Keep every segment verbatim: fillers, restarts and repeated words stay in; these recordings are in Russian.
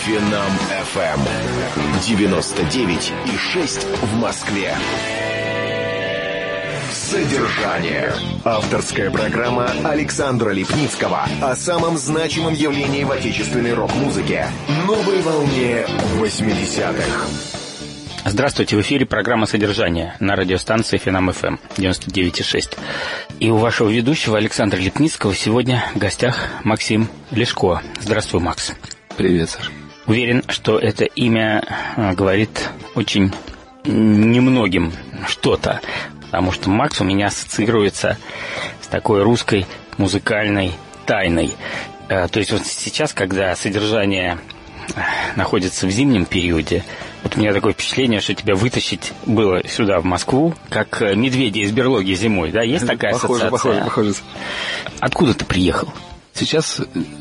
Финам эф эм девяносто девять и шесть в Москве. Содержание. Авторская программа Александра Лепницкого о самом значимом явлении в отечественной рок-музыке. Новой волне восьмидесятых. Здравствуйте, в эфире программа «Содержание» на радиостанции Финам эф эм девяносто девять и шесть. И у вашего ведущего Александра Лепницкого сегодня в гостях Максим Лешко. Здравствуй, Макс. Привет, Саш. Уверен, что это имя говорит очень немногим что-то, потому что Макс у меня ассоциируется с такой русской музыкальной тайной. То есть вот сейчас, когда «Содержание» находится в зимнем периоде, вот у меня такое впечатление, что тебя вытащить было сюда, в Москву, как медведя из берлоги зимой, да? Есть такая похоже, ассоциация? Похоже, похоже. Откуда ты приехал? Сейчас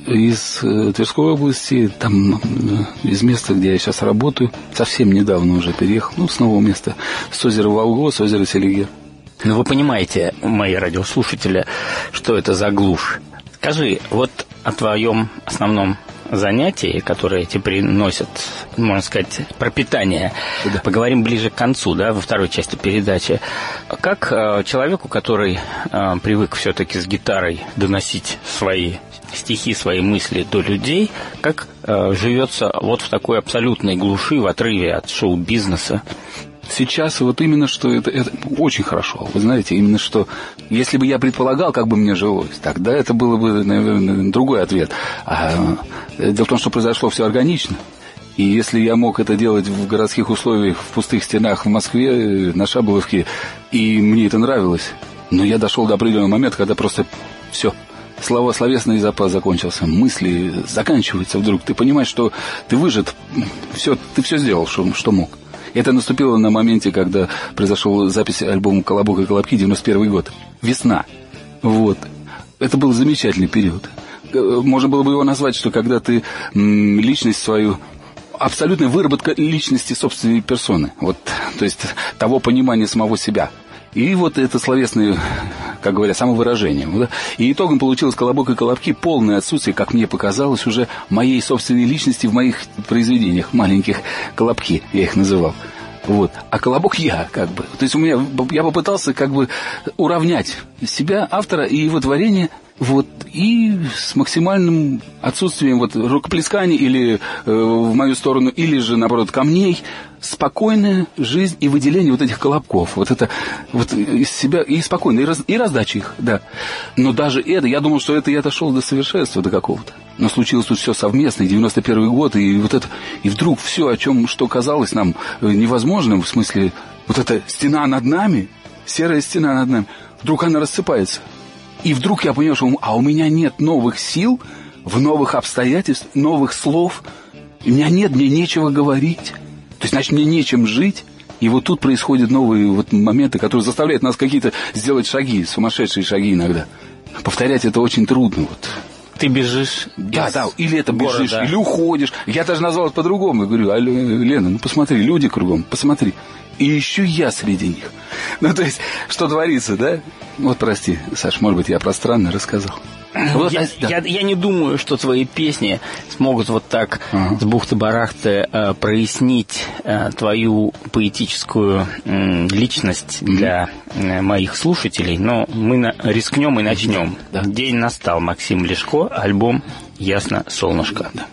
из Тверской области, там, из места, где я сейчас работаю, совсем недавно уже переехал, ну, с нового места, с озера Волго, с озера Селигер. Ну, вы понимаете, мои радиослушатели, что это за глушь. Скажи, вот о твоем основном занятии, которые тебе приносят, можно сказать, пропитание, да. Поговорим ближе к концу, да, во второй части передачи. Как э, человеку, который э, привык все-таки с гитарой доносить свои стихи, свои мысли до людей, как э, живется вот в такой абсолютной глуши, в отрыве от шоу-бизнеса? Сейчас вот именно что это, это очень хорошо. Вы знаете, именно что, если бы я предполагал, как бы мне жилось, тогда это было бы, наверное, другой ответ. А, дело в том, что произошло все органично. И если я мог это делать в городских условиях, в пустых стенах в Москве, на Шаболовке, и мне это нравилось, но я дошел до определенного момента, когда просто все, слова, словесный запас закончился, мысли заканчиваются вдруг. Ты понимаешь, что ты выжат, все, ты все сделал, что, что мог. Это наступило на моменте, когда произошла запись альбома «Колобок и Колобки», девяносто первый год. Весна. Вот. Это был замечательный период. Можно было бы его назвать, что когда ты м, личность свою... Абсолютная выработка личности собственной персоны. Вот, то есть того понимания самого себя. И вот это словесное, как говорят, самовыражение. Да? И итогом получилось «Колобок и Колобки», полное отсутствие, как мне показалось, уже моей собственной личности в моих произведениях. Маленьких колобки, я их называл. Вот. А колобок я, как бы. То есть у меня, я попытался как бы уравнять себя, автора и его творение, вот, и с максимальным отсутствием вот рукоплесканий или э, в мою сторону, или же, наоборот, камней, спокойная жизнь и выделение вот этих колобков. Вот это вот из себя, и спокойно, и, раз, и раздача их, да. Но даже это, я думал, что это я дошел до совершенства, до какого-то. Но случилось тут все совместно, и девяносто первый год, и вот это, и вдруг все, о чем, что казалось нам невозможным, в смысле, вот эта стена над нами, серая стена над нами, вдруг она рассыпается. И вдруг я понял, что а у меня нет новых сил, в новых обстоятельствах, новых слов. У меня нет, мне нечего говорить. То есть, значит, мне нечем жить. И вот тут происходят новые вот моменты, которые заставляют нас какие-то сделать шаги, сумасшедшие шаги иногда. Повторять это очень трудно. Вот. Ты бежишь. Да, да, или это города. Бежишь, или уходишь. Я даже назвал это по-другому. Я говорю, Лена, ну посмотри, люди кругом, посмотри. И еще я среди них. Ну, то есть, что творится, да? Вот, прости, Саш, может быть, я пространно рассказал. Вот, я, да. я, я не думаю, что твои песни смогут вот так ага. с бухты-барахты э, прояснить э, твою поэтическую э, личность mm-hmm. для э, моих слушателей, но мы на, рискнем и начнем. Да. День настал. Максим Лешко, альбом «Ясно, солнышко». Да.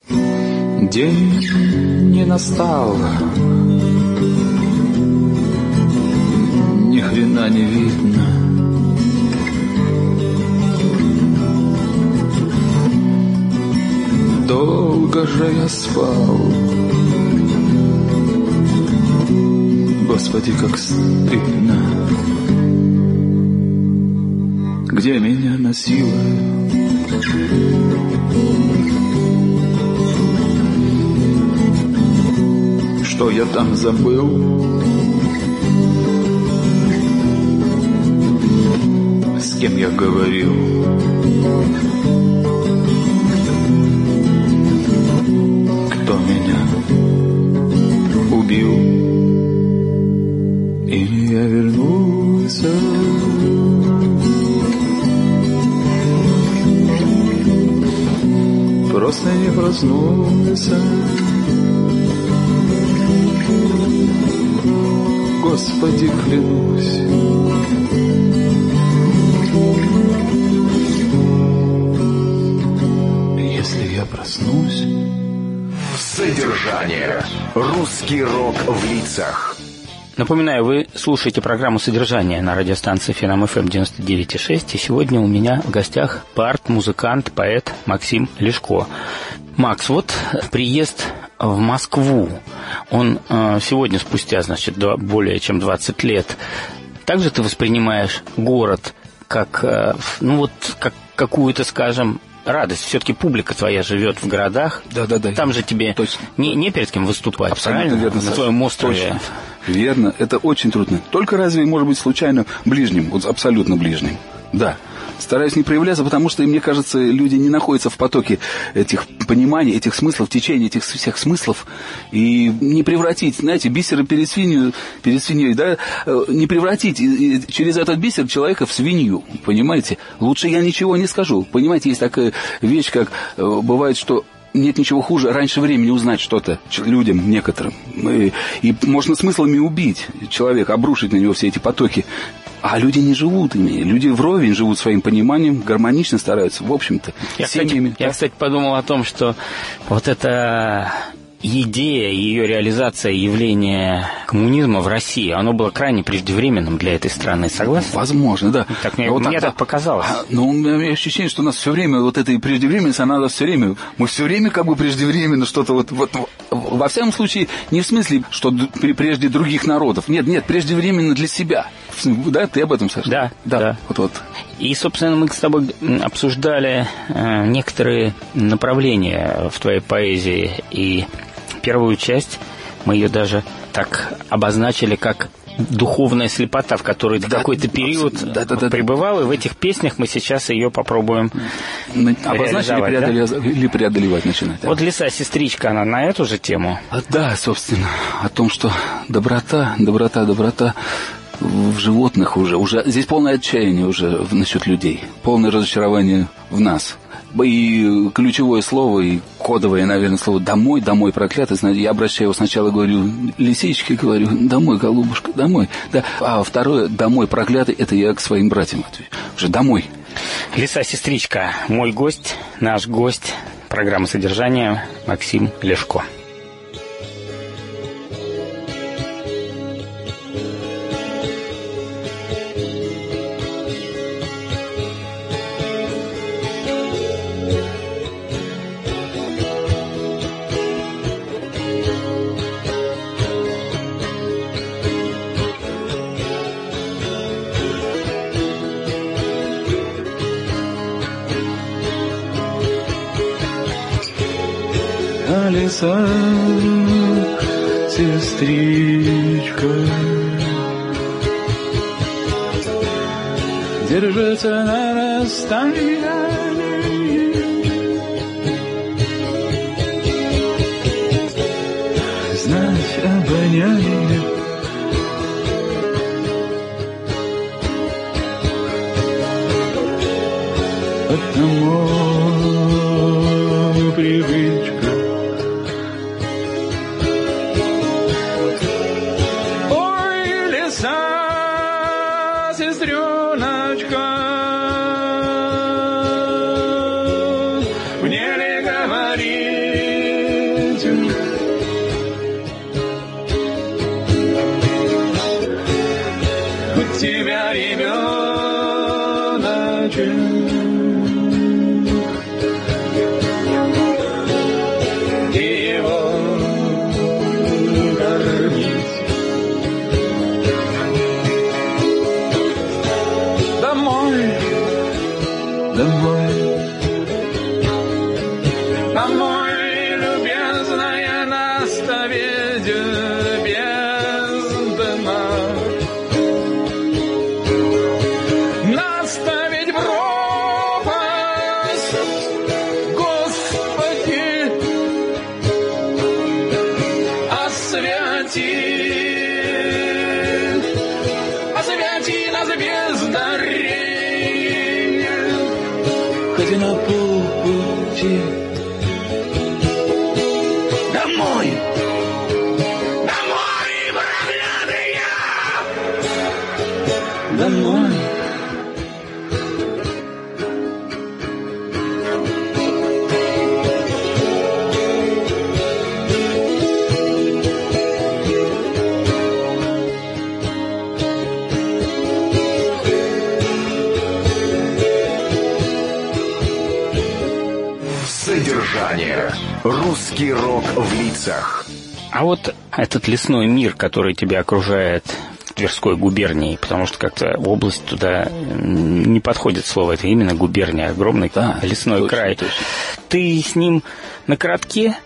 День не настал, ни хрена не видно. Долго же я спал, Господи, как стыдно. Где меня носило? Что я там забыл? С кем я говорил? Кто меня убил? Или я вернулся? Просто не проснулся, Господи, клянусь. Если я проснусь. Содержание. Русский рок в лицах. Напоминаю, вы слушаете программу «Содержание» на радиостанции Финам эф эм девяносто девять и шесть. И сегодня у меня в гостях бард, музыкант, поэт Максим Лешко. Макс, вот приезд в Москву. Он э, сегодня, спустя, значит, до, более чем двадцать лет. Также ты воспринимаешь город как, э, ну вот, как какую-то, скажем, радость. Все-таки публика твоя живет в городах. Да, да, да. Там же тебе не, не перед кем выступать. Абсолютно правильно? верно. На твоем острове. Точно. Верно. Это очень трудно. Только разве, может быть, случайно ближним, вот абсолютно ближним. Да. Стараюсь не проявляться, потому что, мне кажется, люди не находятся в потоке этих пониманий, этих смыслов, течения этих всех смыслов. И не превратить, знаете, бисера перед свинью, перед свиньей, да, не превратить через этот бисер человека в свинью, понимаете? Лучше я ничего не скажу. Понимаете, есть такая вещь, как бывает, что нет ничего хуже раньше времени узнать что-то людям некоторым. И, и можно смыслами убить человека, обрушить на него все эти потоки. А люди не живут ими. Люди вровень живут своим пониманием, гармонично стараются, в общем-то, я, семьями. Кстати, я, кстати, подумал о том, что вот эта идея, ее реализация явления коммунизма в России, оно было крайне преждевременным для этой страны. Согласен? Возможно, да. Так мне, вот мне так, так показалось. Но у меня ощущение, что у нас все время вот эта преждевременность, она у нас все время, мы все время как бы преждевременно что-то вот, вот, во всяком случае, не в смысле, что прежде других народов. Нет, нет, преждевременно для себя. Да, ты об этом, Саша? Да, да. да. Вот, вот. И, собственно, мы с тобой обсуждали э, некоторые направления в твоей поэзии. И первую часть мы ее даже так обозначили, как духовная слепота, в которой ты да, какой-то период да, да, да, пребывал, и в этих песнях мы сейчас ее попробуем обозначить или, преодолевать, да? или преодолевать начинать. Да. Вот «Лиса-сестричка», она на эту же тему? А, да, собственно, о том, что доброта, доброта, доброта в животных уже, уже здесь полное отчаяние уже насчет людей, полное разочарование в нас. И ключевое слово, и кодовое, наверное, слово «домой», «домой» проклятый. Я обращаю его сначала, говорю лисичке, говорю «домой, голубушка, домой». Да. А второе «домой, проклятый» — это я к своим братьям отвечу. Уже «домой». Лиса-сестричка, мой гость, наш гость программы «Содержание» Максим Лешко. Лиса, сестричка, держится на расстоянии, знать обоняние, потому привычка. Домой, любезная Русский рок в лицах. А вот этот лесной мир, который тебя окружает в Тверской губернии, потому что как-то область туда не подходит слово, это именно губерния, огромный да, лесной точно, край. Точно. Ты с ним на коротке,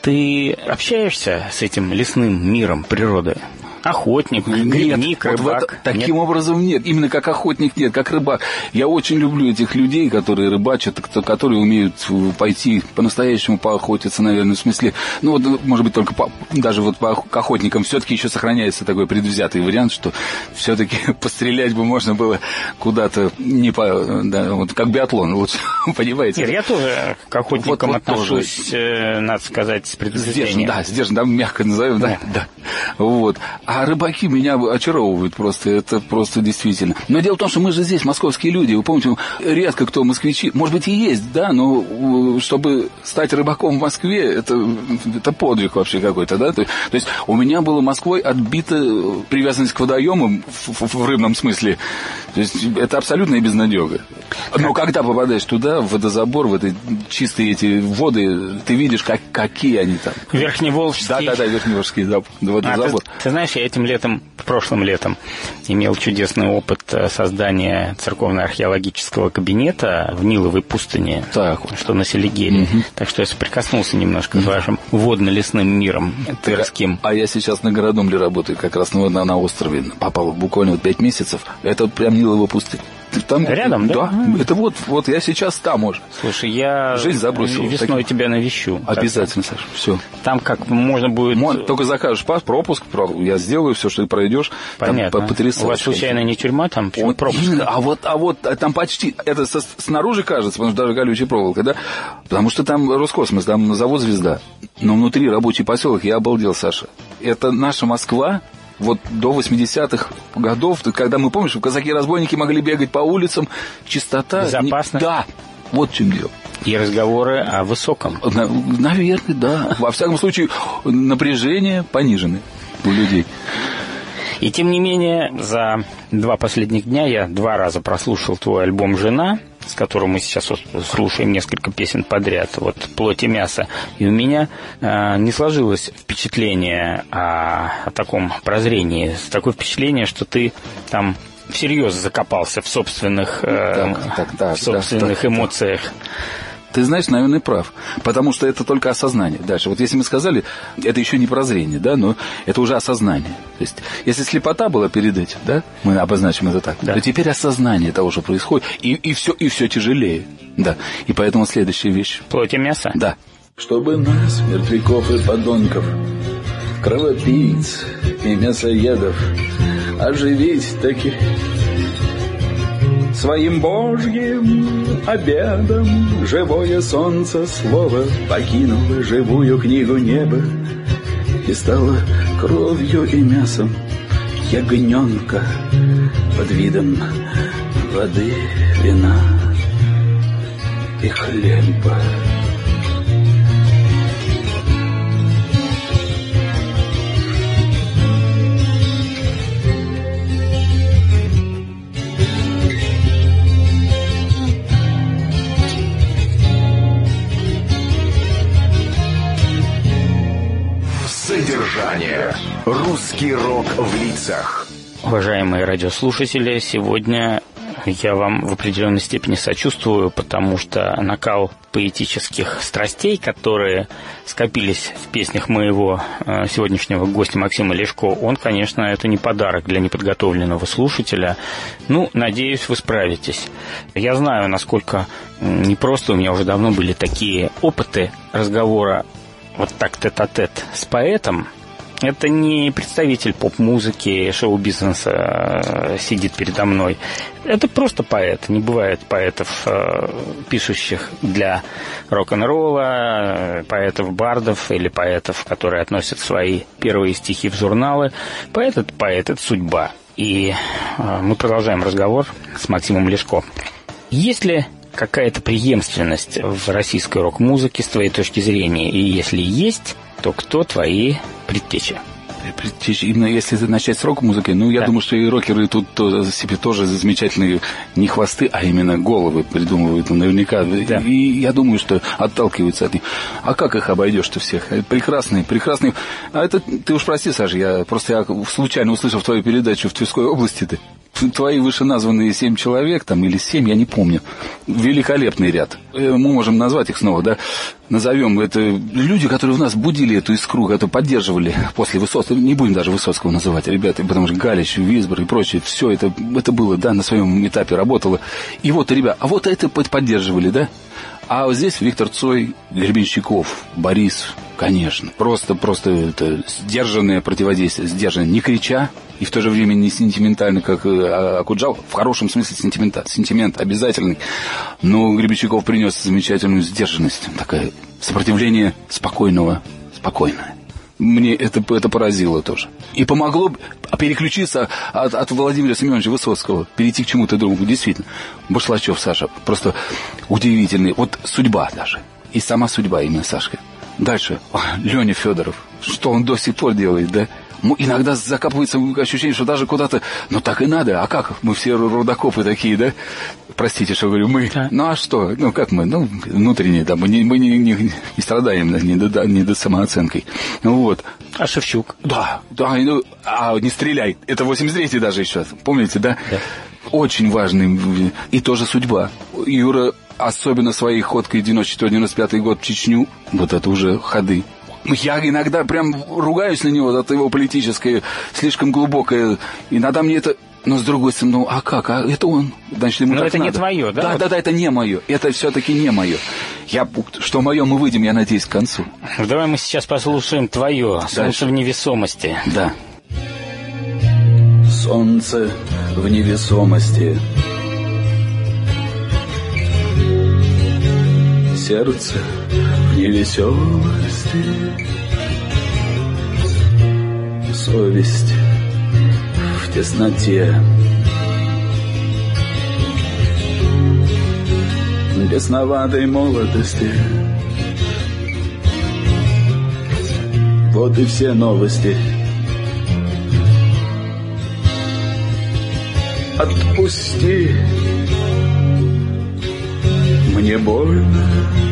ты общаешься с этим лесным миром природы? Охотник, грибник, нет, рыбак. Вот это, таким нет? образом нет. Именно как охотник нет, как рыбак. Я очень люблю этих людей, которые рыбачат, которые умеют пойти по-настоящему поохотиться, наверное, в смысле. Ну, вот, может быть, только по, даже вот по, к охотникам все-таки еще сохраняется такой предвзятый вариант, что все-таки пострелять бы можно было куда-то не по... Да, вот как биатлон, лучше, понимаете? Нет, я тоже к охотникам вот, вот отношусь, тоже, надо сказать, с предупреждением. Сдержан, да, сдержан, да, мягко назовем, да, да. Вот. А рыбаки меня очаровывают просто, это просто действительно. Но дело в том, что мы же здесь московские люди, вы помните, редко кто москвичи, может быть и есть, да, но чтобы стать рыбаком в Москве, это, это подвиг вообще какой-то, да. То, то есть у меня была Москвой отбита привязанность к водоемам в, в, в рыбном смысле. То есть это абсолютная безнадега. Но когда попадаешь туда, в водозабор, в эти чистые эти воды, ты видишь, как, какие они там. Верхневолжский. Да-да-да, Верхневолжский водозабор. А, ты, ты знаешь, я этим летом, прошлым летом, имел чудесный опыт создания церковно-археологического кабинета в Ниловой пустыне, так. что на Селигере. Угу. Так что я соприкоснулся немножко угу. с вашим водно-лесным миром тверским. А я сейчас на Городомле работаю, как раз на, на, на острове. Попал буквально вот пять месяцев. Это вот прям Нилова пустыня. Там, рядом, да? Да. А-а-а. Это вот, вот я сейчас там уже. Слушай, я жизнь забросил. Весной тебя навещу. Обязательно, Саша. Все. Там как можно будет... Мон, только закажешь пас, пропуск, я сделаю все, что ты пройдешь. Понятно. Там потрясающе. У вас случайно не тюрьма там? Вот, пропуск? Именно, а вот, а вот там почти, это со, снаружи кажется, потому что даже колючая проволока, да? Потому что там Роскосмос, там завод «Звезда». Но внутри рабочий поселок, я обалдел, Саша. Это наша Москва. Вот до восьмидесятых годов, когда мы, помнишь, казаки-разбойники могли бегать по улицам, чистота... Безопасно. Не... Да, вот в чем дело. И разговоры о высоком. Наверное, да. Во всяком случае, напряжение понижены у людей. И тем не менее, за два последних дня я два раза прослушал твой альбом «Жена», с которым мы сейчас вот слушаем несколько песен подряд, вот «Плоть и мясо». И у меня э, не сложилось впечатление о, о таком прозрении, такое впечатление, что ты там всерьез закопался в собственных, э, так, так, так, в собственных так, эмоциях. Так. Ты знаешь, наверное, прав. Потому что это только осознание. Дальше. Вот если мы сказали, это еще не прозрение, да, но это уже осознание. То есть, если слепота была перед этим, да, мы обозначим это так, да. то теперь осознание того, что происходит, и, и, все, и все тяжелее. Да. И поэтому следующая вещь. Плоть и мясо? Да. Чтобы нас, мертвяков и подонков, кровопийц и мясоедов, оживить таких своим божьим обедом, живое солнце слово покинуло живую книгу неба и стало кровью и мясом ягненка под видом воды, вина и хлеба. Содержание. Русский рок в лицах. Уважаемые радиослушатели, сегодня я вам в определенной степени сочувствую, потому что накал поэтических страстей, которые скопились в песнях моего сегодняшнего гостя Максима Лешко, он, конечно, это не подарок для неподготовленного слушателя. Ну, надеюсь, вы справитесь. Я знаю, насколько непросто, у меня уже давно были такие опыты разговора вот так тет-а-тет с поэтом. Это не представитель поп-музыки, шоу-бизнеса сидит передо мной. Это просто поэт. Не бывает поэтов, пишущих для рок-н-ролла, поэтов-бардов или поэтов, которые относят свои первые стихи в журналы. Поэт — это поэт, это судьба. И мы продолжаем разговор с Максимом Лешко. Есть ли какая-то преемственность в российской рок-музыке с твоей точки зрения? И если есть, то кто твои предтечи? Именно если начать с рок-музыки, ну, я да. думаю, что и рокеры тут то, себе тоже замечательные не хвосты, а именно головы придумывают наверняка. Да. И я думаю, что отталкиваются от них. А как их обойдешь-то всех? Прекрасные, прекрасные. А это, ты уж прости, Саша, я просто я случайно услышал твою передачу в Тверской области-то. Твои вышеназванные семь человек, там, или семь, я не помню. Великолепный ряд. Мы можем назвать их снова, да? Назовем это люди, которые в нас будили эту искру, которые поддерживали после Высоцкого. Не будем даже Высоцкого называть, ребята, потому что Галич, Висбор и прочее, все это, это было, да, на своем этапе работало. И вот, ребята, а вот это поддерживали, да? А вот здесь Виктор Цой, Гребенщиков, Борис, конечно. Просто, просто это сдержанное противодействие, сдержанное, не крича, и в то же время не сентиментально, как Акуджава, в хорошем смысле сентимент, сентимент обязательный. Но Гребенщиков принес замечательную сдержанность, такое сопротивление спокойного, спокойное. Мне это, это поразило тоже. И помогло переключиться от, от Владимира Семеновича Высоцкого, перейти к чему-то другому. Действительно, Башлачев, Саша, просто удивительный. Вот судьба даже. И сама судьба именно Сашка. Дальше, Леня Федоров. Что он до сих пор делает, да? Иногда закапывается ощущение, что даже куда-то... Ну, так и надо. А как? Мы все рудокопы такие, да? Простите, что говорю, мы. Да. Ну, а что? Ну, как мы? Ну, внутренне, да. Мы не, мы не, не, не страдаем, да, не до, не до самооценкой. Ну, вот. А Шевчук? Да. Да, ну, а не стреляй. Это восемьдесят третий даже еще. Помните, да? Да. Очень важный. И тоже судьба. Юра, особенно своей ходкой девяносто четвёртый девяносто пятый год в Чечню. Вот это уже ходы. Я иногда прям ругаюсь на него, это его политическое, слишком глубокое. Иногда мне это... Но с другой стороны, ну а как? А это он. Значит, ему Но так это надо. Не твое, да? Да, вот? да, да, это не мое. Это все-таки не мое. Я, что мое, мы выйдем, я надеюсь, к концу. Давай мы сейчас послушаем твое. Солнце в невесомости. Да. Солнце в невесомости. Сердце в невеселости, совесть в тесноте, бесноватой молодости. Вот и все новости. Отпусти, мне больно.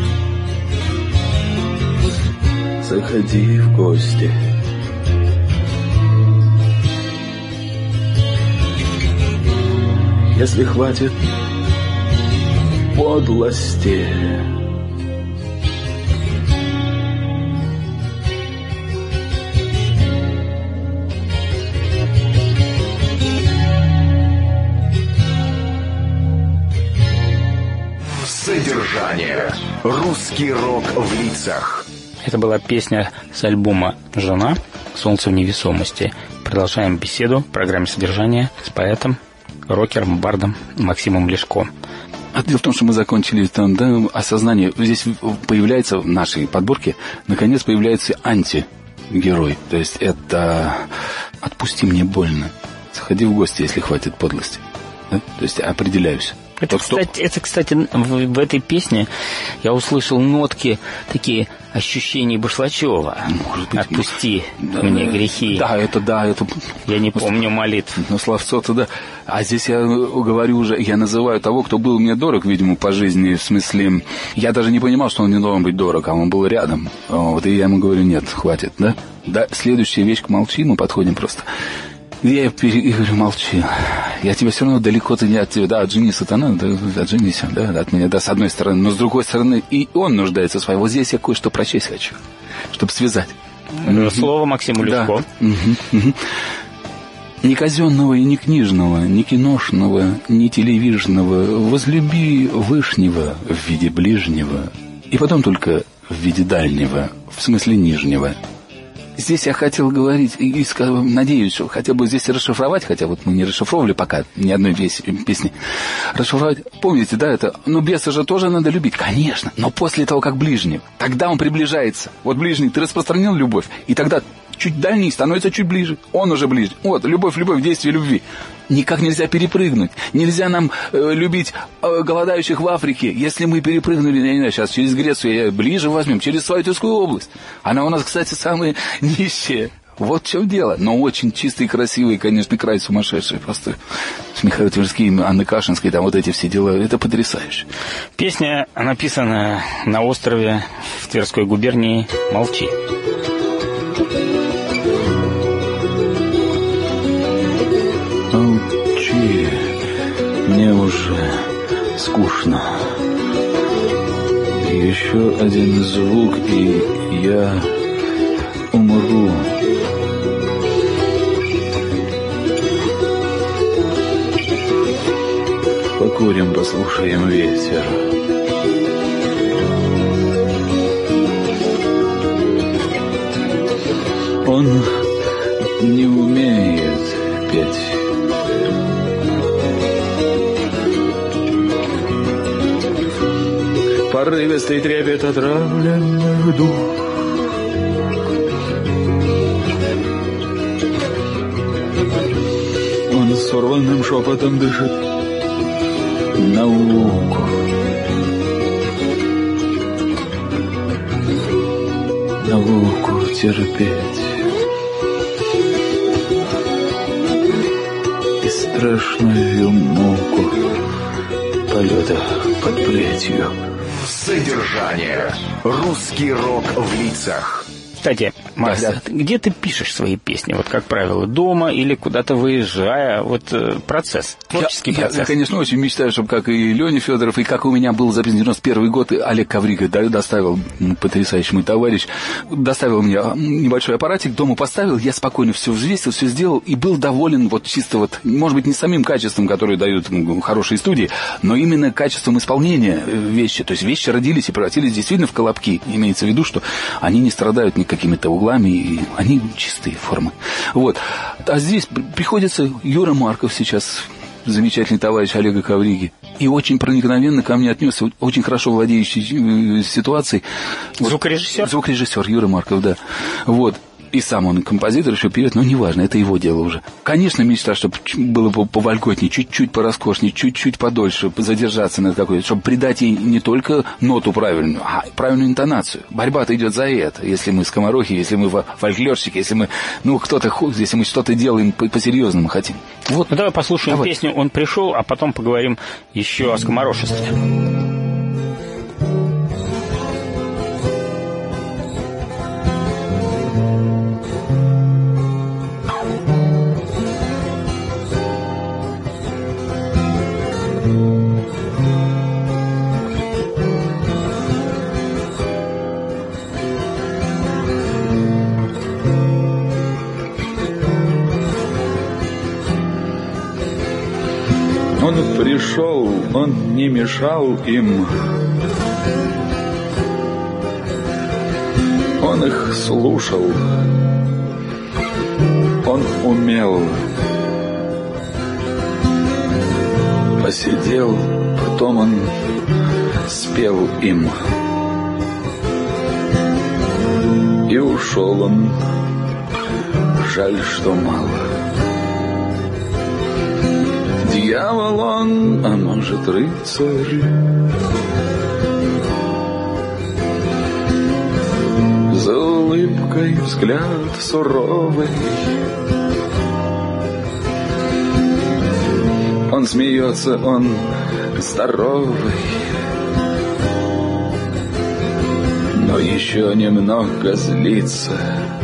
Заходи в гости. Если хватит подлости. Содержание. Русский рок в лицах. Это была песня с альбома «Жена. Солнце в невесомости». Продолжаем беседу в программе «Содержание» с поэтом, рокером, бардом Максимом Лешко. А дело в том, что мы закончили там, да, осознание. Здесь появляется в нашей подборке, наконец, появляется антигерой. То есть это «отпусти, мне больно». Заходи в гости, если хватит подлости. Да? То есть определяюсь. Это, кстати, это, кстати, в, в этой песне я услышал нотки, такие ощущения Башлачева. Может быть, «Отпусти да, мне грехи». Да, это да, это... Я не помню молитв. Ну, словцо-то да. А здесь я говорю уже, я называю того, кто был мне дорог, видимо, по жизни, в смысле... Я даже не понимал, что он не должен быть дорог, а он был рядом. Вот, и я ему говорю, нет, хватит, да? Да, следующая вещь, к молчи, мы подходим просто... Я и говорю, молчи. Я тебя все равно далеко-то не от тебя. Да, отжени, сатана, да, отженись, да, от меня, да, с одной стороны. Но с другой стороны, и он нуждается в своей. Вот здесь я кое-что прочесть хочу, чтобы связать. Слово Максиму Лешко. Да. Угу, угу. Ни казенного и ни книжного, ни киношного, ни телевижного, возлюби вышнего в виде ближнего, и потом только в виде дальнего, в смысле нижнего. Здесь я хотел говорить, и, и надеюсь, что хотя бы здесь расшифровать, хотя вот мы не расшифровывали пока ни одной песни, расшифровать, помните, да, это, ну, беса же тоже надо любить, конечно, но после того, как ближний, тогда он приближается. Вот ближний, ты распространил любовь, и тогда чуть дальний становится чуть ближе, он уже ближе. Вот, любовь, любовь, действие любви. Никак нельзя перепрыгнуть. Нельзя нам э, любить э, голодающих в Африке. Если мы перепрыгнули, я не знаю, сейчас через Грецию, я ближе возьмем, через свою Тверскую область. Она у нас, кстати, самая нищая. Вот в чем дело. Но очень чистый, красивый, конечно, край сумасшедший. Просто с Михаилом Тверским, Анной Кашинской, там вот эти все дела. Это потрясающе. Песня написана на острове в Тверской губернии «Молчи». Молчи, мне уже скучно. Еще один звук, и я умру. Покурим, послушаем ветер. Он не умеет петь. Порывистый трепет отравленных душ. Он сорванным шепотом дышит науку. Науку терпеть. И страшную муку полета под плетью. Содержание. Русский рок в лицах. Кстати, Макс, да, да. где ты пишешь свои песни? Вот, как правило, дома или куда-то выезжая? Вот э, процесс, творческий я, процесс. Я, конечно, очень мечтаю, чтобы как и Леня Федоров, и как у меня был записан девяносто первый год, и Олег Коврига доставил, потрясающий мой товарищ, доставил мне небольшой аппаратик, дома поставил, я спокойно все взвесил, все сделал, и был доволен вот чисто вот, может быть, не самим качеством, которое дают ну, хорошие студии, но именно качеством исполнения вещи. То есть вещи родились и превратились действительно в колобки. Имеется в виду, что они не страдают ни какими-то углами, и они чистые формы. Вот. А здесь приходится Юра Марков сейчас, замечательный товарищ Олега Ковриги, и очень проникновенно ко мне отнесся, очень хорошо владеющий ситуацией. Звукорежиссер? Звукорежиссер Юра Марков, да. Вот. И сам он композитор, еще певец, но неважно, это его дело уже. Конечно, мечта, чтобы было повольготнее, чуть-чуть пороскошнее, чуть-чуть подольше задержаться на такой, чтобы придать ей не только ноту правильную, а правильную интонацию. Борьба-то идет за это. Если мы скоморохи, если мы фольклорщики, если мы, ну, кто-то, если мы что-то делаем по-серьезному хотим. Вот. Ну, давай послушаем Давай. песню «Он пришел», а потом поговорим еще о скоморошестве. Он пришел, он не мешал им. Он их слушал. Он умел. Посидел, потом он спел им. И ушел он. Жаль, что мало. Дьявол он, а может рыцарь. За улыбкой взгляд суровый. Он смеется, он здоровый. Но еще немного злится.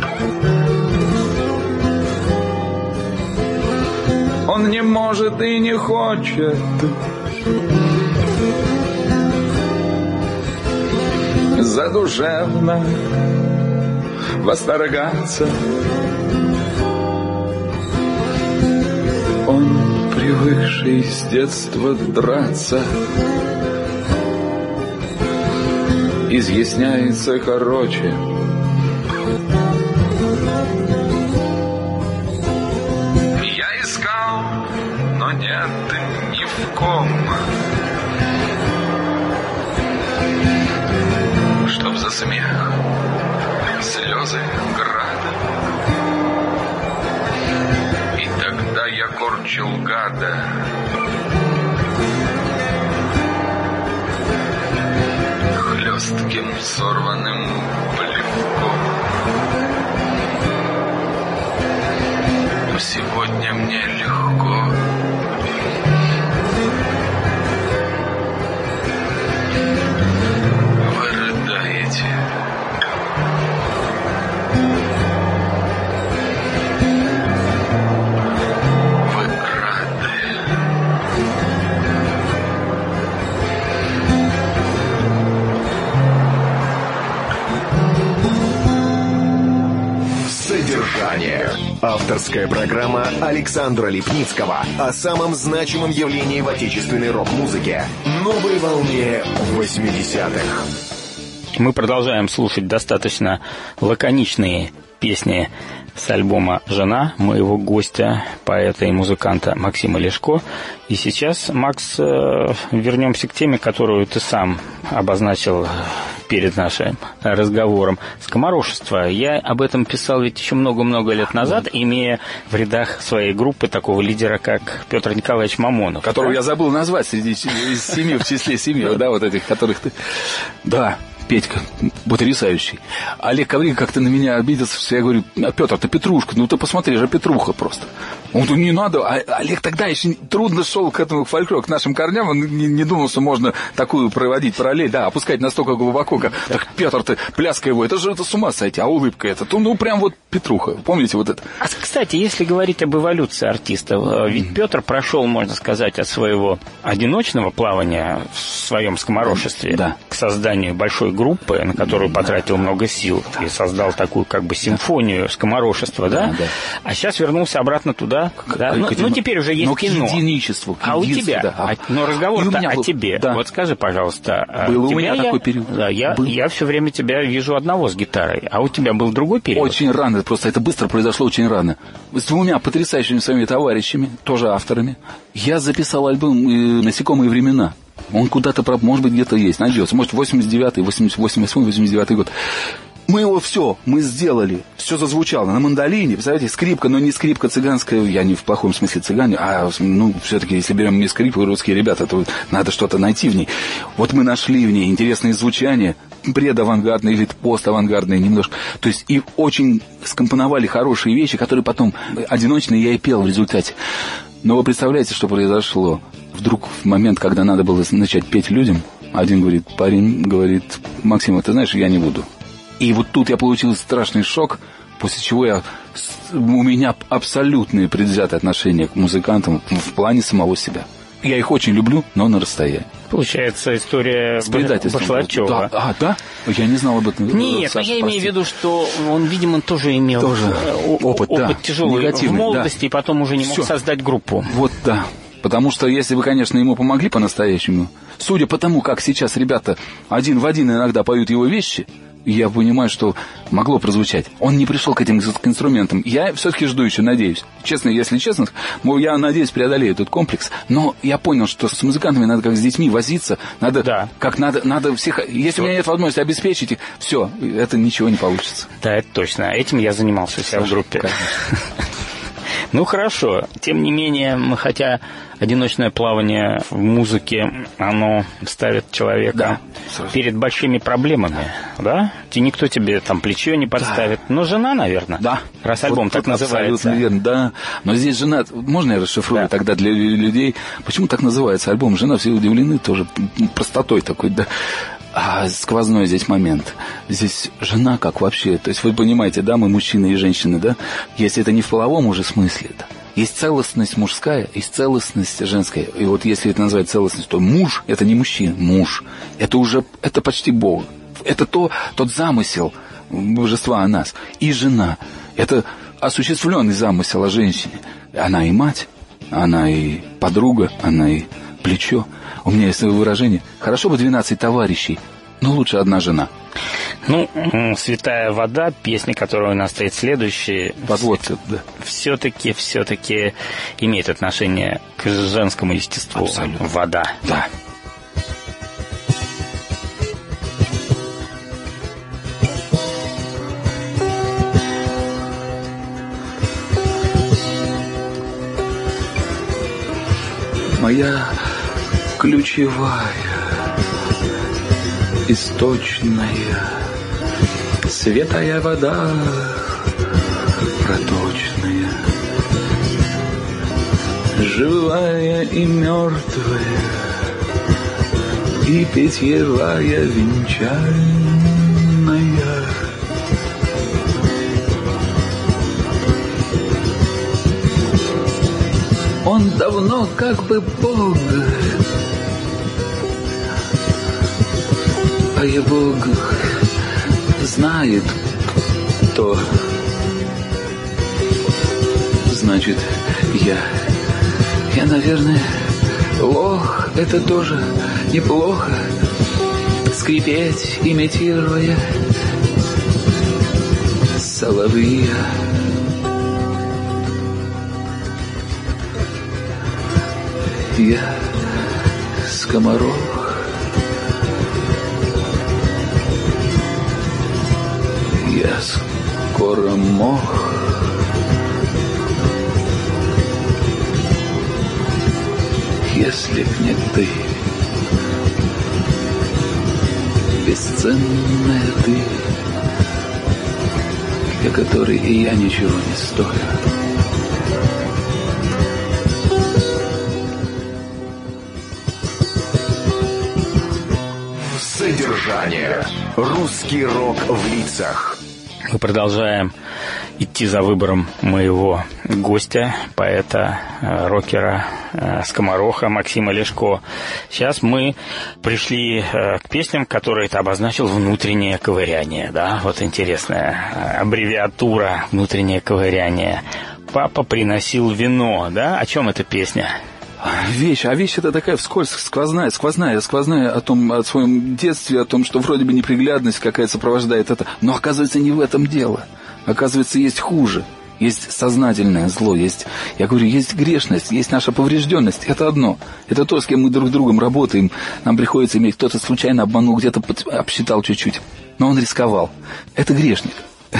Он не может и не хочет задушевно восторгаться. Он, привыкший с детства драться, изъясняется короче. Но нет ни в ком, чтоб за смех слезы града. И тогда я корчил гада. Хлестким сорванным плевком. «Содержание». Авторская программа Александра Лепницкого о самом значимом явлении в отечественной рок-музыке. Новой волне восьмидесятых. Мы продолжаем слушать достаточно лаконичные песни с альбома «Жена» моего гостя, поэта и музыканта Максима Лешко. И сейчас, Макс, вернемся к теме, которую ты сам обозначил перед нашим разговором. Скоморошество. Я об этом писал ведь еще много-много лет назад, имея в рядах своей группы такого лидера, как Петр Николаевич Мамонов. Которого я забыл назвать среди семи, в числе семи, да, вот этих, которых ты... Да. Петька, потрясающий. Олег Коврин как-то на меня обиделся, что я говорю: Петр, ты Петрушка, ну ты посмотри, же Петруха просто. Он говорит: не надо. А Олег тогда еще трудно шел к этому фольклору, к нашим корням, он не, не думал, что можно такую проводить параллель, да, опускать настолько глубоко, как так, Петр, ты, пляска его, это же это с ума сойти, а улыбка это, то, ну прям вот Петруха, помните вот это? А, кстати, если говорить об эволюции артиста, ведь Петр прошел, можно сказать, от своего одиночного плавания в своем скоморошестве, да, к созданию большой группы, на которую потратил много сил, и создал такую как бы симфонию скоморошества, да? Да, да. А сейчас вернулся обратно туда, да? Ну, ну, теперь уже есть кино. К единичеству, к а у тебя? Да. А, но разговор-то о был... тебе. Да. Вот скажи, пожалуйста. Был у меня я... такой период. Да, я, я все время тебя вижу одного с гитарой. А у тебя был другой период? Очень рано, просто это быстро произошло, очень рано. С двумя потрясающими своими товарищами, тоже авторами, я записал альбом «Насекомые времена». Он куда-то, может быть, где-то есть, найдется. Может, восемьдесят девятый, восемьдесят восьмой, восемьдесят девятый год. Мы его все, мы сделали. Все зазвучало на мандолине. Представляете, скрипка, но не скрипка цыганская. Я не в плохом смысле цыгане, а, ну, все-таки, если берем не скрипку, русские ребята, то надо что-то найти в ней. Вот мы нашли в ней интересное звучание, предавангардное или поставангардное немножко. То есть, и очень скомпоновали хорошие вещи, которые потом одиночно я и пел в результате. Но вы представляете, что произошло? Вдруг в момент, когда надо было начать петь людям, один говорит, парень говорит: Максим, ты знаешь, я не буду. И вот тут я получил страшный шок, после чего я, у меня абсолютное предвзятое отношение к музыкантам в плане самого себя. Я их очень люблю, но на расстоянии. Получается, история Башлачева. Да, а, да? Я не знал об этом. Нет, Саша, я имею в виду, что он, видимо, тоже имел тоже опыт, опыт да, тяжелый в молодости, да, и потом уже не мог Все. создать группу. Вот, да. Потому что если бы, конечно, ему помогли по-настоящему, судя по тому, как сейчас ребята один в один иногда поют его вещи, я понимаю, что могло прозвучать. Он не пришел к этим к инструментам. Я все-таки жду еще, надеюсь. Честно, если честно, я надеюсь, преодолею этот комплекс. Но я понял, что с музыкантами надо как с детьми возиться. Надо, да. как надо, надо всех... Если все. У меня нет возможности обеспечить их, все, это ничего не получится. Да, это точно. Этим я занимался у себя в группе. Ну, хорошо. Тем не менее, хотя одиночное плавание в музыке, оно ставит человека да, перед большими проблемами, да? И никто тебе там плечо не подставит. Да. Но жена, наверное. Да. Раз альбом вот, так называется. Абсолютно верно, да. Но здесь жена... Можно я расшифрую да. тогда для людей? Почему так называется альбом? Жена, все удивлены тоже простотой такой, да. А сквозной здесь момент. Здесь жена как вообще... То есть вы понимаете, да, мы мужчины и женщины, да? Если это не в половом уже смысле, да? Есть целостность мужская, есть целостность женская. И вот если это назвать целостность, то муж – это не мужчина, муж. Это уже, это почти Бог. Это то, тот замысел божества о нас. И жена – это осуществленный замысел о женщине. Она и мать, она и подруга, она и плечо. У меня есть выражение: хорошо бы двенадцать товарищей, но лучше одна жена. Ну, «Святая вода», песня, которая у нас стоит следующая, подводка, да. все-таки, все-таки имеет отношение к женскому естеству. Абсолютно. Вода. Да. Моя ключевая, источная, святая вода, проточная, живая и мертвая, и питьевая венчальная. Он давно как бы Бог, а я Бог знает, кто значит, я... Я, наверное, лох, это тоже неплохо. Скрипеть, имитируя соловья. Я скоморох. Я скоро мох. Если б не ты, бесценная ты, для которой и я ничего не стою. Содержание. Русский рок в лицах. Мы продолжаем идти за выбором моего гостя, поэта, рокера, скомороха Максима Лешко. Сейчас мы пришли к песням, которые ты обозначил внутреннее ковыряние. Да? Вот интересная аббревиатура внутреннее ковыряние. Папа приносил вино, да? О чем эта песня? Вещь, а вещь это такая вскользь сквозная, сквозная, сквозная о том, о своем детстве, о том, что вроде бы неприглядность какая-то сопровождает это, но оказывается не в этом дело. Оказывается, есть хуже, есть сознательное зло, есть, я говорю, есть грешность, есть наша поврежденность. Это одно, это то, с кем мы друг с другом работаем. Нам приходится иметь, кто-то случайно обманул, где-то обсчитал чуть-чуть, но он рисковал. Это грешник.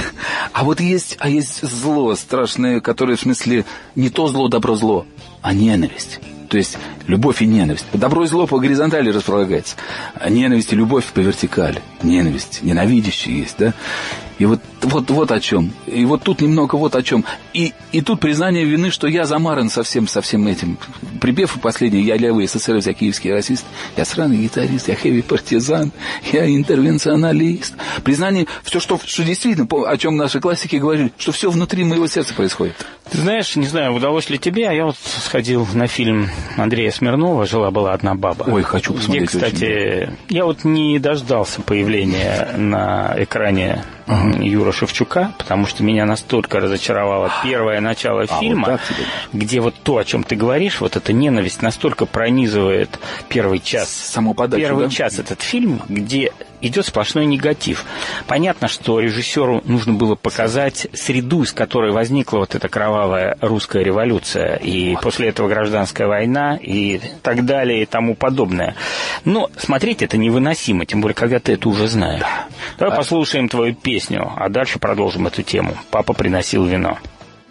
А вот есть, а есть зло страшное, которое в смысле не то зло, добро, зло, а ненависть. То есть любовь и ненависть. Добро и зло по горизонтали располагается, а ненависть и любовь по вертикали. Ненависть, ненавидящая есть, да? И вот, вот, вот о чем. И вот тут немного вот о чем. И, и тут признание вины, что я замаран со всем, со всем этим. Припев последний: я левый СССР, я киевский расист, я сраный гитарист, я хэви-партизан, я интервенционалист. Признание, все, что, что действительно, о чем наши классики говорили, что все внутри моего сердца происходит. Ты знаешь, не знаю, удалось ли тебе, а я вот сходил на фильм Андрея Смирнова «Жила-была одна баба». Ой, хочу посмотреть. Где, кстати, я вот не дождался появления на экране uh-huh. Юры Шевчука, потому что меня настолько разочаровало первое начало а, фильма, вот где вот то, о чем ты говоришь, вот эта ненависть настолько пронизывает первый час. Саму подачу, первый да? час этот фильм, где идет сплошной негатив. Понятно, что режиссеру нужно было показать среду, из которой возникла вот эта кровавая русская революция, и вот. После этого гражданская война, и так далее, и тому подобное. Но смотреть это невыносимо, тем более, когда ты это уже знаешь. Да. Давай а... послушаем твою песню, а дальше продолжим эту тему. «Папа приносил вино».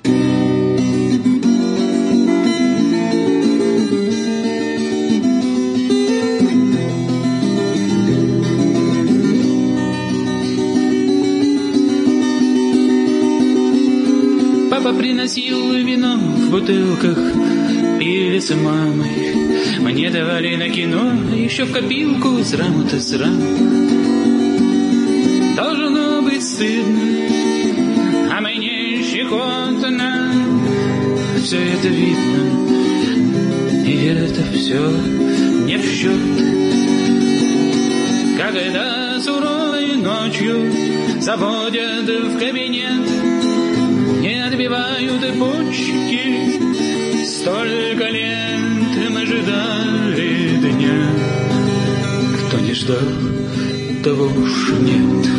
Папа приносил вино в бутылках, пили с мамой. Мне давали на кино, еще в копилку с раму-то с рам. Должно быть стыдно, а мне щекотно. Все это видно, и это все не в счет. Когда суровой ночью заводят в кабинет, не отбивают почки. Столько лет мы ждали дня. Кто не ждал, того уж нет.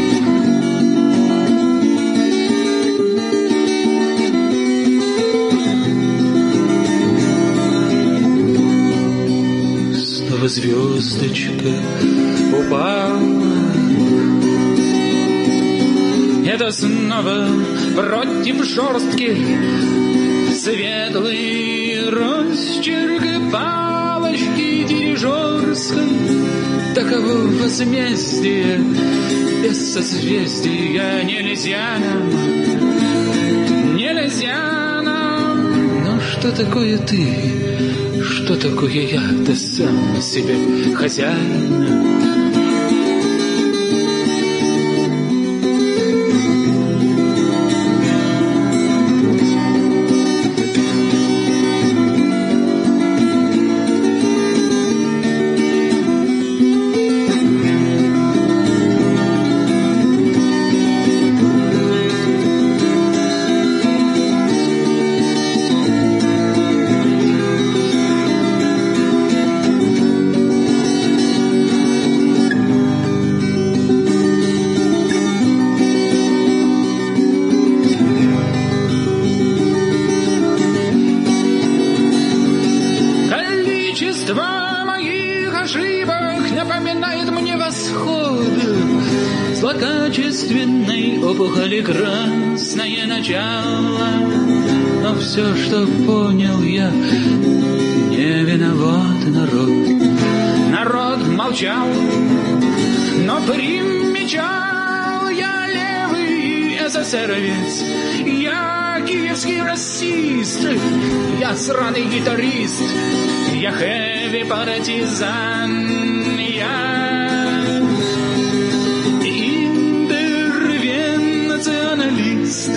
Снова звездочка упала. Это снова против жестких светлый росчерк палочки дирижерской. Таково возмездие, без созвездия нельзя нам, нельзя нам. Но что такое ты, что такое я, ты сам себе хозяин? злокачественной опухоли красное начало. Но все, что понял я, не виноват народ. Народ молчал, но примечал: я левый эсэсэровец, я киевский расист, я сраный гитарист, я хэви-партизан, я интервенционалист,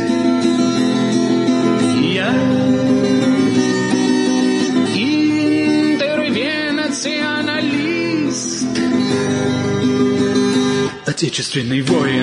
я интервенционалист, отечественный воин.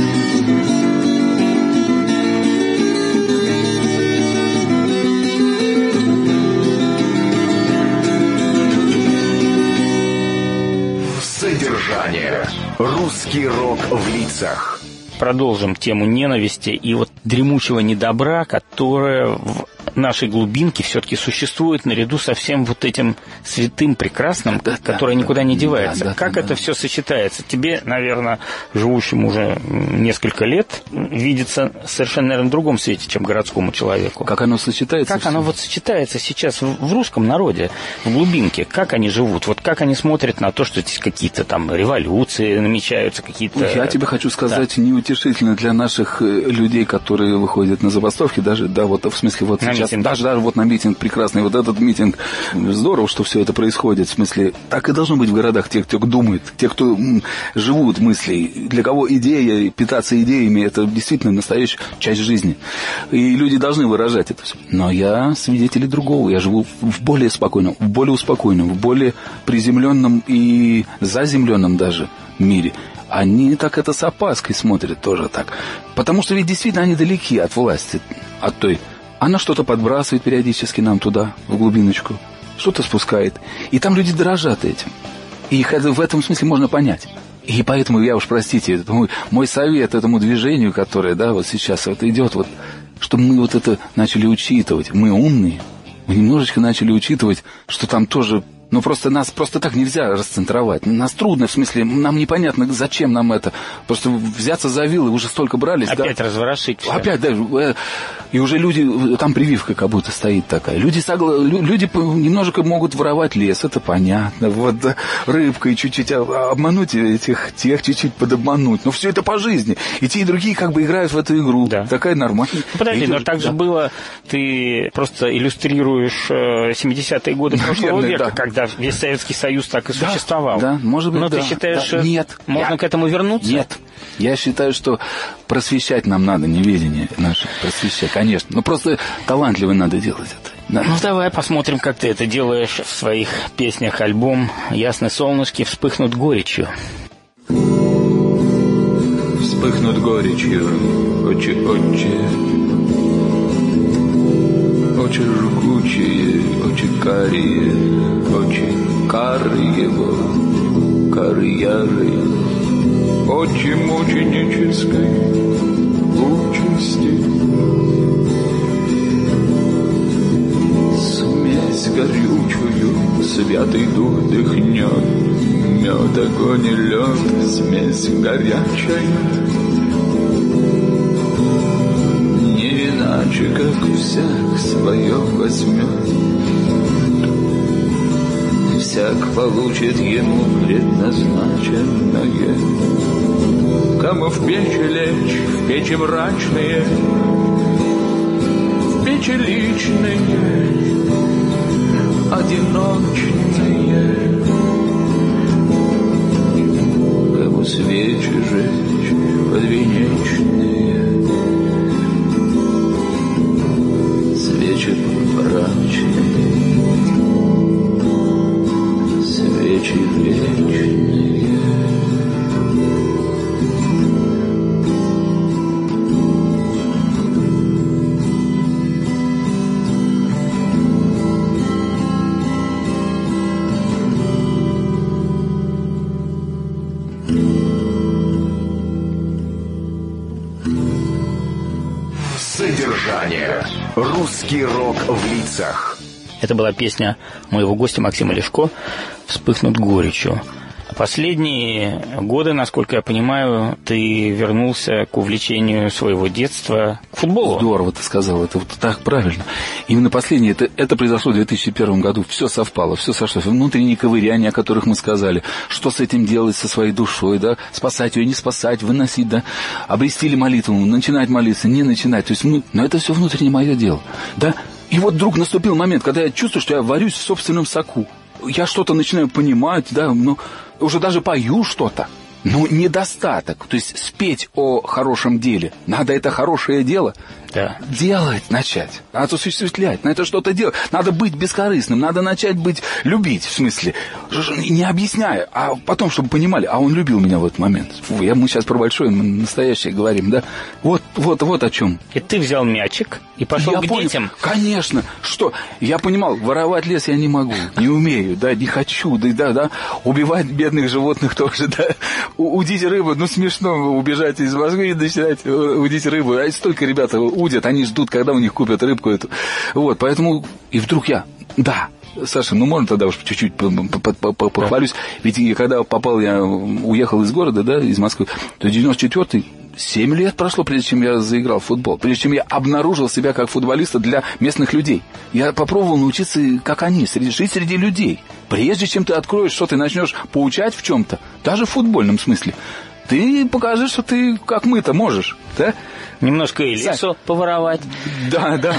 Содержание. Русский рок в лицах. Продолжим тему ненависти и вот дремучего недобра, которое в нашей глубинке все-таки существует наряду со всем вот этим святым, прекрасным, да, которое да, никуда не девается. Да, да, как да, это да. все сочетается? Тебе, наверное, живущему уже несколько лет, видится совершенно, наверное, в другом свете, чем городскому человеку. Как оно сочетается? Как все? Оно вот сочетается сейчас в, в русском народе, в глубинке? Как они живут? Вот как они смотрят на то, что здесь какие-то там революции намечаются, какие-то... Я тебе хочу сказать, да. неутешительно для наших людей, которые выходят на забастовки, даже, да, вот в смысле, вот на сейчас, митинг. даже, даже вот на митинг прекрасный, вот этот митинг, здорово, что все это происходит, в смысле, так и должно быть в городах, те, кто думает, те, кто м, живут мыслей, для кого идея, питаться идеями, это действительно настоящая часть жизни, и люди должны выражать это все. Но я свидетель другого, я живу в более спокойном, в более успокоенном, в более приземленном и заземленном даже мире. Они так это с опаской смотрят тоже так. Потому что ведь действительно они далеки от власти, от той. Она что-то подбрасывает периодически нам туда, в глубиночку, что-то спускает. И там люди дорожат этим. И их в этом смысле можно понять. И поэтому я уж, простите, мой, мой совет этому движению, которое, да, вот сейчас вот идет, вот, чтобы мы вот это начали учитывать. Мы умные, мы немножечко начали учитывать, что там тоже... Ну, просто нас просто так нельзя расцентровать. Нас трудно, в смысле, нам непонятно, зачем нам это. Просто взяться за вилы, уже столько брались. Опять да? разворошить все. Опять, да. И уже люди, там прививка как будто стоит такая. Люди, согла... люди немножко могут воровать лес, это понятно. Вот да, рыбкой чуть-чуть обмануть этих, тех чуть-чуть подобмануть. Но все это по жизни. И те, и другие как бы играют в эту игру. Да. Такая нормальная. Подожди, и... но так же да. было, ты просто иллюстрируешь семидесятые годы прошлого века, да. когда Да, весь Советский Союз так и да, существовал. Да, может быть, Но да, ты считаешь, да. что Нет, можно я... к этому вернуться? Нет. Я считаю, что просвещать нам надо, неведение наше, просвещать, конечно. Но просто талантливо надо делать это. Да. Ну, давай посмотрим, как ты это делаешь в своих песнях. Альбом «Ясные солнышки» вспыхнут горечью. Вспыхнут горечью, очи-очи, очи жгучие, очи карие, очи кары его, кары ярые, очи мученической участи. Смесь горючую, святый дух дыхнет, мед, огонь и лед, смесь горячая. Не иначе, как всяк свое возьмет, всяк получит ему предназначенное. Кому в печи лечь, в печи мрачные, в печи личные, одиночные. Кому свечи жечь, подвенечные, свечи мрачные, свечи вечные. Содержание. Русский рок в лицах. Это была песня моего гостя Максима Лешко «Вспыхнут горечью». Последние годы, насколько я понимаю, ты вернулся к увлечению своего детства, к футболу. Здорово ты сказал, это вот так правильно. Именно последнее, это, это произошло в две тысячи первом году. Все совпало, все сошлось. Внутренние ковыряния, о которых мы сказали. Что с этим делать, со своей душой, да? Спасать ее, не спасать, выносить, да? Обрести ли молитву, начинать молиться, не начинать. То есть, ну, но это все внутреннее мое дело, да? И вот вдруг наступил момент, когда я чувствую, что я варюсь в собственном соку. Я что-то начинаю понимать, да, ну, уже даже пою что-то. Ну, недостаток. То есть спеть о хорошем деле. Надо это хорошее дело да. делать начать. Надо осуществлять. Надо что-то делать. Надо быть бескорыстным. Надо начать быть, любить, в смысле. Не объясняя, а потом, чтобы понимали, а он любил меня в этот момент. Фу, я, мы сейчас про большое, мы настоящее говорим, да? Вот, вот, вот о чем. И ты взял мячик и пошел я к понял, детям. Конечно. Что? Я понимал, воровать лес я не могу, не умею, да, не хочу, да, да, да. Убивать бедных животных тоже, да. Удить рыбу, ну смешно убежать из Москвы и начинать удить рыбу. А столько ребята удят, они ждут, когда у них купят рыбку эту. Вот, поэтому и вдруг я, да, Саша, ну можно тогда уж чуть-чуть похвалюсь. Ведь когда попал, я уехал из города, да, из Москвы, то девяносто четвёртый, семь лет прошло, прежде чем я заиграл в футбол, прежде чем я обнаружил себя как футболиста для местных людей. Я попробовал научиться, как они, жить среди людей. Прежде чем ты откроешь, что ты начнешь поучать в чем-то, даже в футбольном смысле, ты покажи, что ты, как мы-то, можешь, да? Немножко и лесу поворовать. Да, да.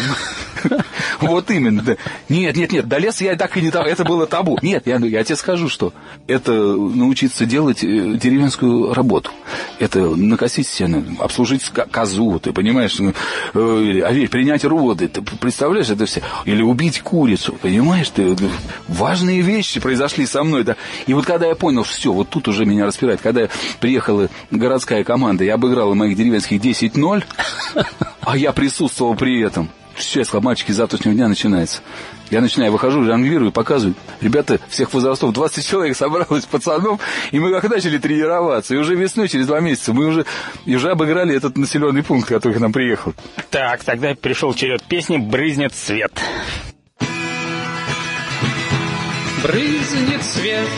Вот именно, да. Нет, нет, нет, до леса я так и не... Это было табу. Нет, я, я тебе скажу, что это научиться делать деревенскую работу. Это накосить сено, обслужить козу, ты понимаешь, овечь, принять роды, ты представляешь это все? Или убить курицу, понимаешь? Ты, важные вещи произошли со мной, да. И вот когда я понял, все, вот тут уже меня распирает, когда приехала городская команда и обыграла моих деревенских десять ноль, а я присутствовал при этом. Все, я сказал, мальчики, с завтрашнего дня начинается. Я начинаю, выхожу, жонглирую, показываю. Ребята всех возрастов, двадцать человек собралось, пацанов, и мы как начали тренироваться. И уже весной, через два месяца, мы уже, и уже обыграли этот населенный пункт, который к нам приехал. Так, тогда пришел черед песни «Брызнет свет». Брызнет свет,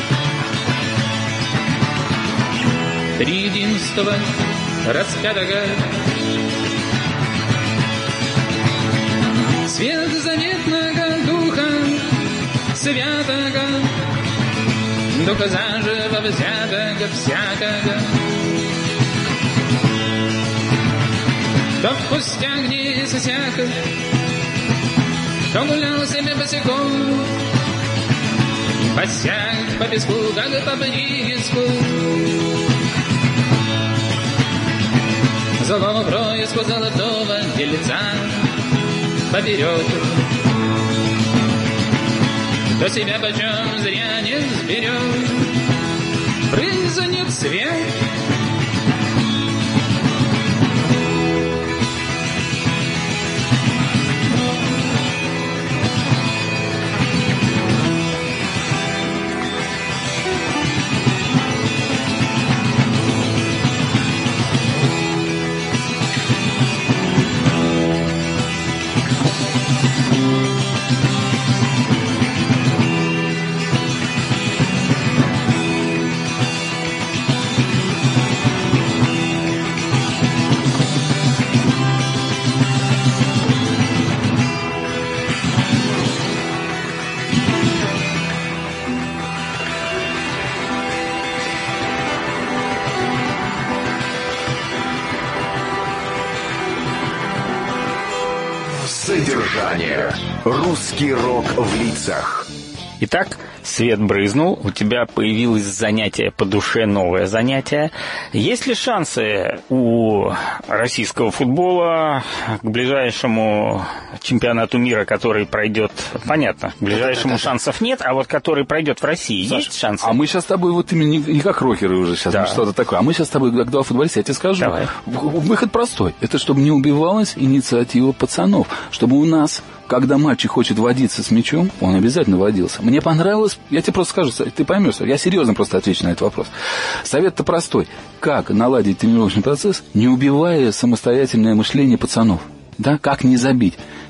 триединства распятого. Свет заветного духа святого, духа заживо взятого всякого. Кто в пустях не сосяка, кто гулял себе босиком, босяк по песку, как по бриску. Золотого происку золотого дельца поперек. Кто себя почем зря не сберет, брызнет свет. Содержание. Русский рок в лицах. Итак, свет брызнул, у тебя появилось занятие по душе, новое занятие. Есть ли шансы у российского футбола к ближайшему чемпионату мира, который пройдет, понятно, к ближайшему шансов нет, а вот который пройдет в России, Саша, есть шансы? А мы сейчас с тобой вот именно не, не как рокеры уже сейчас, да. Что-то такое, а мы сейчас с тобой, как два футболиста, я тебе скажу. Давай. Выход простой, это чтобы не убивалась инициатива пацанов, чтобы у нас... Когда мальчик хочет водиться с мячом, он обязательно водился. Мне понравилось, я тебе просто скажу, ты поймешь, я серьезно просто отвечу на этот вопрос. Совет-то простой. Как наладить тренировочный процесс, не убивая самостоятельное мышление пацанов? Да, как не забить?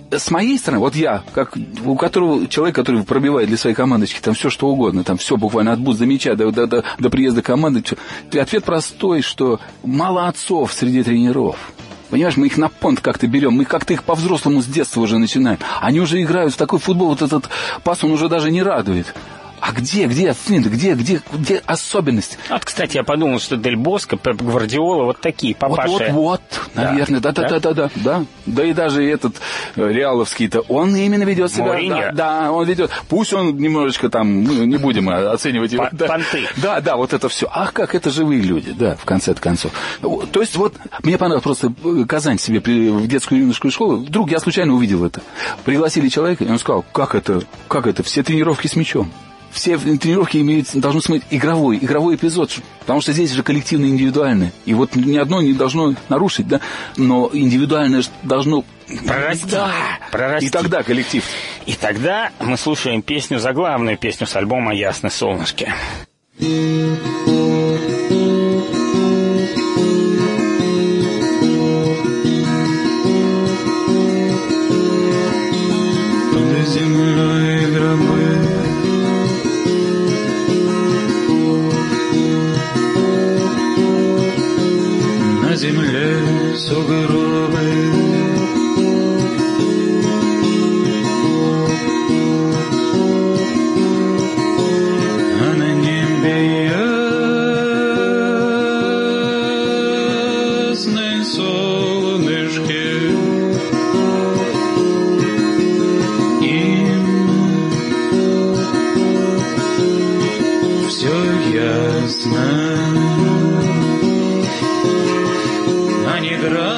с моей стороны, вот я, как у которого человек, который пробивает для своей командочки там все что угодно, там все буквально от бутс до мяча до, до, до, до приезда команды, ответ простой, что мало отцов среди тренеров. Понимаешь, мы их на понт как-то берем, мы как-то их по-взрослому с детства уже начинаем. Они уже играют в такой футбол, вот этот пас, он уже даже не радует. А где, где финт, где, где, где особенность? Вот, кстати, я подумал, что Дель Боско, Пеп Гвардиола, вот такие папаши. Вот, вот, вот, наверное, да, да, да, да, да, да. Да и даже этот реаловский-то, он именно ведет себя. Мourinho. Да, да, он ведет. Пусть он немножечко там, мы не будем оценивать его. Да. Понты. Да, да, вот это все. Ах, как это живые люди, да, в конце концов. То есть вот мне понравилось просто Казань себе в детскую юношескую школу. Вдруг я случайно увидел это. Пригласили человека, и он сказал, как это, как это, все тренировки с мячом. Все тренировки имеют, должны смотреть игровой, игровой эпизод, потому что здесь же коллективно индивидуальное. И вот ни одно не должно нарушить, да, но индивидуальное должно прорасти, да. прорасти. И тогда коллектив. И тогда мы слушаем песню, заглавную песню с альбома «Ясное солнышко». Под землей гробы, на земле сугробы, а на небе ясное солнышко. Им все ясно. Они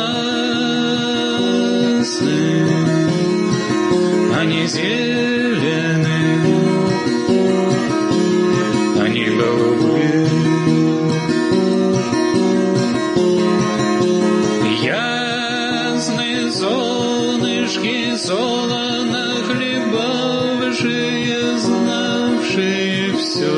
красные, они зеленые, они голубые. Ясные солнышки, солоно хлебавшие, знавшие все.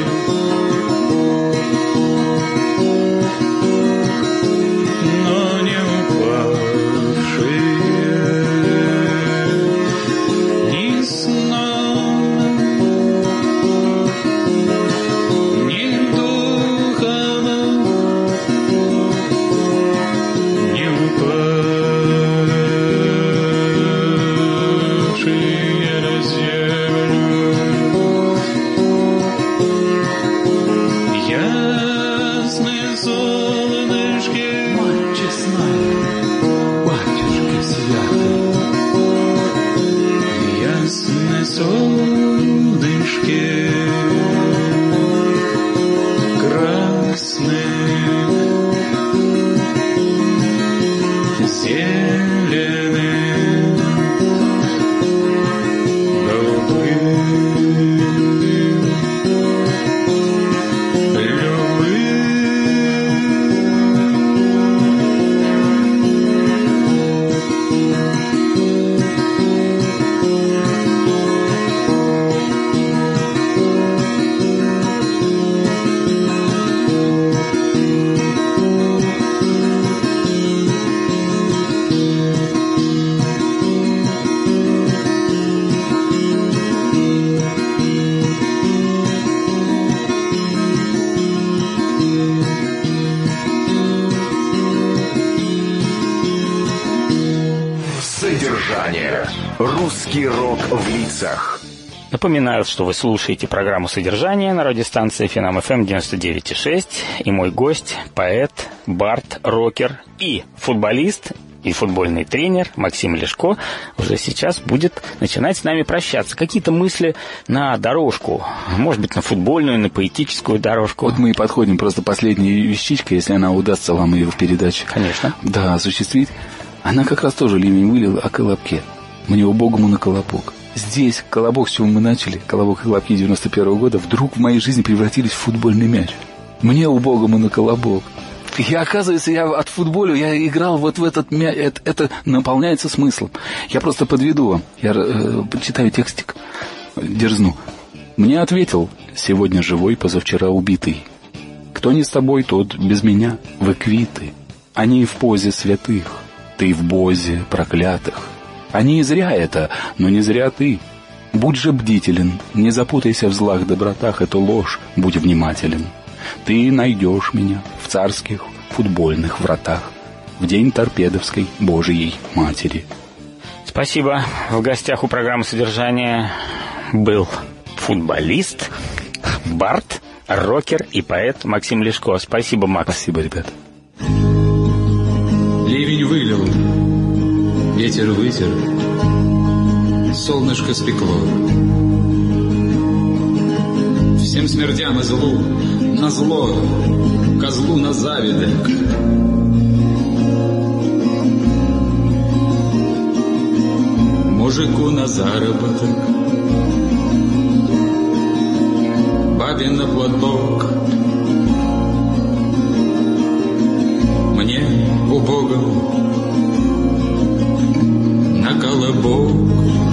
Русский рок в лицах. Напоминаю, что вы слушаете программу «Содержание» на радиостанции эф эм эф эм девяносто девять и шесть. И мой гость, поэт, бард, рокер и футболист, и футбольный тренер Максим Лешко уже сейчас будет начинать с нами прощаться. Какие-то мысли на дорожку, может быть, на футбольную, на поэтическую дорожку. Вот мы и подходим, просто последняя вещичка, если она удастся вам ее в передаче. Конечно. Да, осуществить. Она как раз тоже ливень вылил о колобке. Мне убогому на колобок. Здесь колобок, с чего мы начали, колобок и колобки девяносто первого года, вдруг в моей жизни превратились в футбольный мяч. Мне убогому на колобок. И оказывается, я от футболя, я играл вот в этот мяч, это, это наполняется смыслом. Я просто подведу вам, я э, читаю текстик, дерзну. Мне ответил, сегодня живой, позавчера убитый. Кто не с тобой, тот без меня, вы квиты. Они в позе святых, ты в бозе проклятых. А не зря это, но не зря ты. Будь же бдителен, не запутайся в злах добротах, это ложь, будь внимателен. Ты найдешь меня в царских футбольных вратах в день торпедовской Божией Матери. Спасибо. В гостях у программы «Содержание» был футболист, бард, рокер и поэт Максим Лешко. Спасибо, Макс. Спасибо, ребята. Ливень вылил, ветер вытер, солнышко спекло. Всем смертям и злу, на зло, козлу на завидок. Мужику на заработок, бабе на платок, мне убогому на колобок.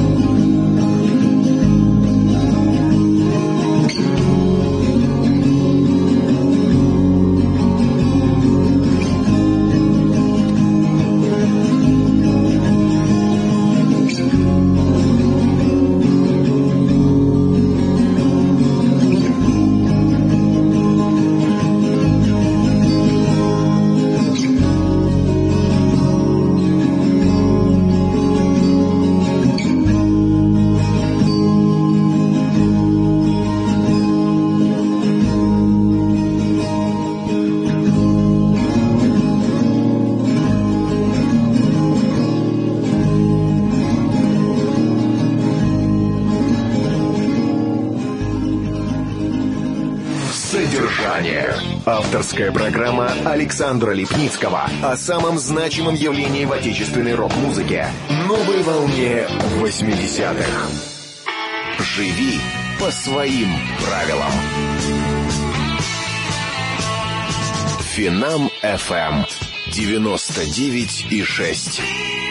Авторская программа Александра Липницкого о самом значимом явлении в отечественной рок-музыке. Новой волне восьмидесятых. Живи по своим правилам. Финам эф эм девяносто девять и шесть.